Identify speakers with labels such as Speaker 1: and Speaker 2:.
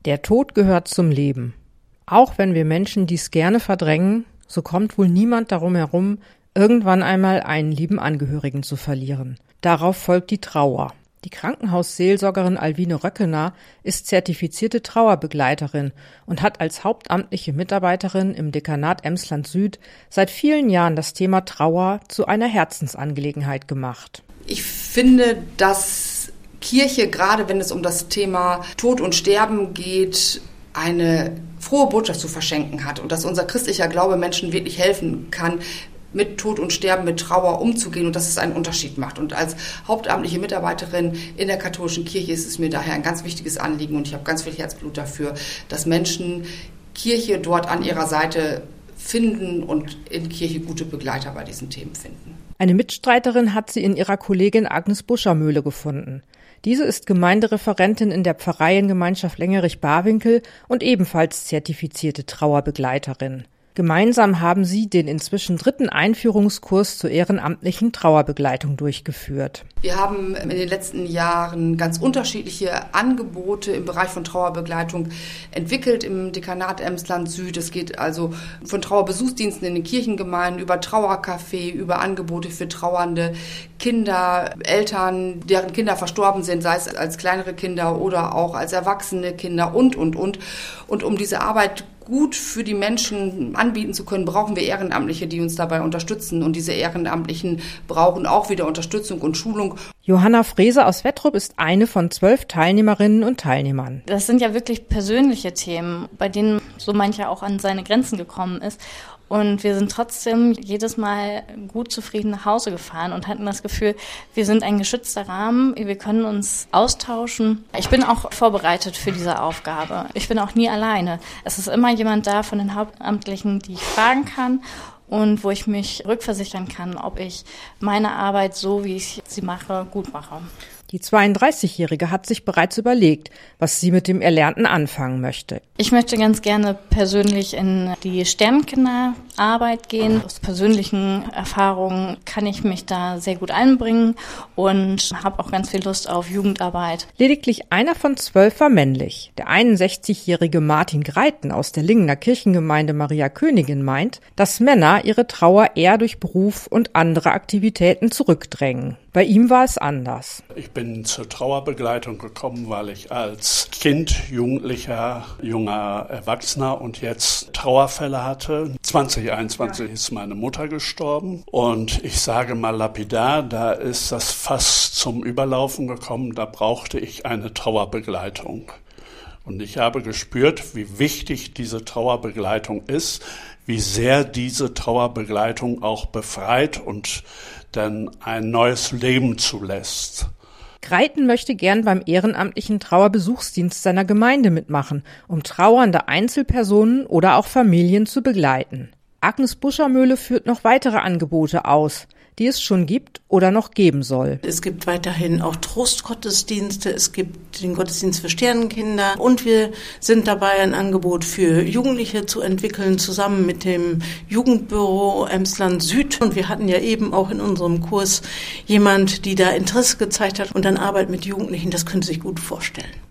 Speaker 1: Der Tod gehört zum Leben. Auch wenn wir Menschen dies gerne verdrängen, so kommt wohl niemand darum herum, irgendwann einmal einen lieben Angehörigen zu verlieren. Darauf folgt die Trauer. Die Krankenhausseelsorgerin Alwine Röckener ist zertifizierte Trauerbegleiterin und hat als hauptamtliche Mitarbeiterin im Dekanat Emsland Süd seit vielen Jahren das Thema Trauer zu einer Herzensangelegenheit gemacht.
Speaker 2: Ich finde, dass Kirche, gerade wenn es um das Thema Tod und Sterben geht, eine frohe Botschaft zu verschenken hat und dass unser christlicher Glaube Menschen wirklich helfen kann, mit Tod und Sterben, mit Trauer umzugehen und dass es einen Unterschied macht. Und als hauptamtliche Mitarbeiterin in der katholischen Kirche ist es mir daher ein ganz wichtiges Anliegen und ich habe ganz viel Herzblut dafür, dass Menschen Kirche dort an ihrer Seite finden und in Kirche gute Begleiter bei diesen Themen finden.
Speaker 1: Eine Mitstreiterin hat sie in ihrer Kollegin Agnes Buschermöhle gefunden. Diese ist Gemeindereferentin in der Pfarreiengemeinschaft Lengerich-Barwinkel und ebenfalls zertifizierte Trauerbegleiterin. Gemeinsam haben sie den inzwischen 3. Einführungskurs zur ehrenamtlichen Trauerbegleitung durchgeführt.
Speaker 2: Wir haben in den letzten Jahren ganz unterschiedliche Angebote im Bereich von Trauerbegleitung entwickelt im Dekanat Emsland Süd. Es geht also von Trauerbesuchsdiensten in den Kirchengemeinden über Trauercafé, über Angebote für trauernde Kinder, Eltern, deren Kinder verstorben sind, sei es als kleinere Kinder oder auch als erwachsene Kinder und. Und um diese Arbeit gut für die Menschen anbieten zu können, brauchen wir Ehrenamtliche, die uns dabei unterstützen. Und diese Ehrenamtlichen brauchen auch wieder Unterstützung und Schulung.
Speaker 1: Johanna Frese aus Wettrup ist eine von 12 Teilnehmerinnen und Teilnehmern.
Speaker 3: Das sind ja wirklich persönliche Themen, bei denen so mancher auch an seine Grenzen gekommen ist. Und wir sind trotzdem jedes Mal gut zufrieden nach Hause gefahren und hatten das Gefühl, wir sind ein geschützter Rahmen, wir können uns austauschen. Ich bin auch vorbereitet für diese Aufgabe. Ich bin auch nie alleine. Es ist immer jemand da von den Hauptamtlichen, die ich fragen kann und wo ich mich rückversichern kann, ob ich meine Arbeit so, wie ich sie mache, gut mache.
Speaker 1: Die 32-Jährige hat sich bereits überlegt, was sie mit dem Erlernten anfangen möchte.
Speaker 3: Ich möchte ganz gerne persönlich in die Sternenkinderarbeit gehen. Aus persönlichen Erfahrungen kann ich mich da sehr gut einbringen und habe auch ganz viel Lust auf Jugendarbeit.
Speaker 1: Lediglich einer von 12 war männlich. Der 61-jährige Martin Greiten aus der Lingener Kirchengemeinde Maria Königin meint, dass Männer ihre Trauer eher durch Beruf und andere Aktivitäten zurückdrängen. Bei ihm war es anders.
Speaker 4: Ich bin zur Trauerbegleitung gekommen, weil ich als Kind, Jugendlicher, junger Erwachsener und jetzt Trauerfälle hatte. 2021 ist meine Mutter gestorben und ich sage mal lapidar, da ist das Fass zum Überlaufen gekommen, da brauchte ich eine Trauerbegleitung. Und ich habe gespürt, wie wichtig diese Trauerbegleitung ist, wie sehr diese Trauerbegleitung auch befreit und dann ein neues Leben zulässt.
Speaker 1: Greiten möchte gern beim ehrenamtlichen Trauerbesuchsdienst seiner Gemeinde mitmachen, um trauernde Einzelpersonen oder auch Familien zu begleiten. Agnes Buschermöhle führt noch weitere Angebote aus, die es schon gibt oder noch geben soll.
Speaker 5: Es gibt weiterhin auch Trostgottesdienste, es gibt den Gottesdienst für Sternenkinder und wir sind dabei, ein Angebot für Jugendliche zu entwickeln, zusammen mit dem Jugendbüro Emsland Süd. Und wir hatten ja eben auch in unserem Kurs jemand, die da Interesse gezeigt hat und dann Arbeit mit Jugendlichen, das können Sie sich gut vorstellen.